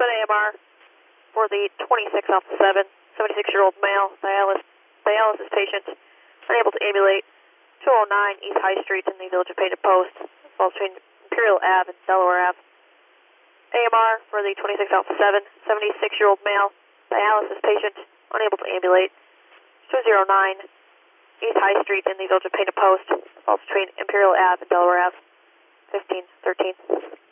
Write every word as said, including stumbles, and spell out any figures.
seven A M R for the twenty-six Alpha seven, seventy-six-year-old male, dialysis, dialysis patient, unable to ambulate, two oh nine East High Street in the Village of Painted Post, falls between Imperial Ave and Delaware Ave. A M R for the twenty-six Alpha seven, seventy-six-year-old male, dialysis patient, unable to ambulate, two oh nine East High Street in the Village of Painted Post, falls between Imperial Ave and Delaware Ave, fifteen thirteen.